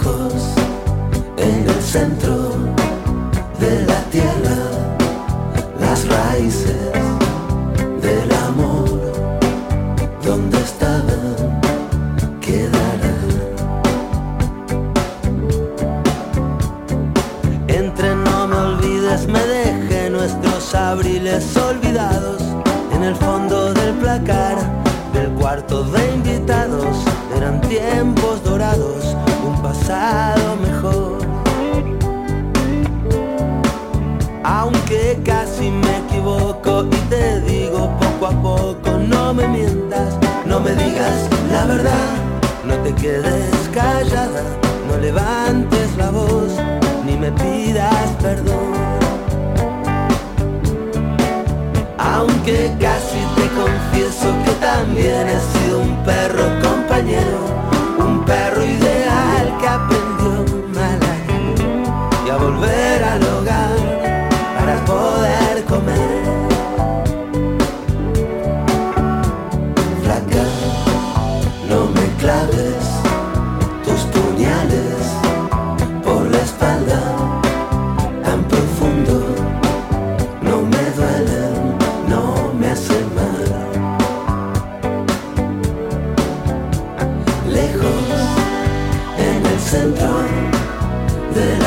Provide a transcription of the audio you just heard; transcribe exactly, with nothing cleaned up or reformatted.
lejos, en el centro de la tierra, las raíces del amor, donde estaban, quedarán. Entre no me olvides, me dejé nuestros abriles olvidados en el fondo del placar del cuarto de invitados. Eran tiempos dorados, un pasado mejor. Aunque casi me equivoco y te digo poco a poco, no me mientas, no me digas la verdad, no te quedes callada, no levantes la voz, ni me pidas perdón. Aunque casi te confieso que también he sido un perro compañero, un perro ideal que aprendió mal a ir y a volver al hogar para poder comer. Flaca, no me claves tus puñales por la espalda tan profundo, no me duelen, no me hacen mal. Lejos, en el centro de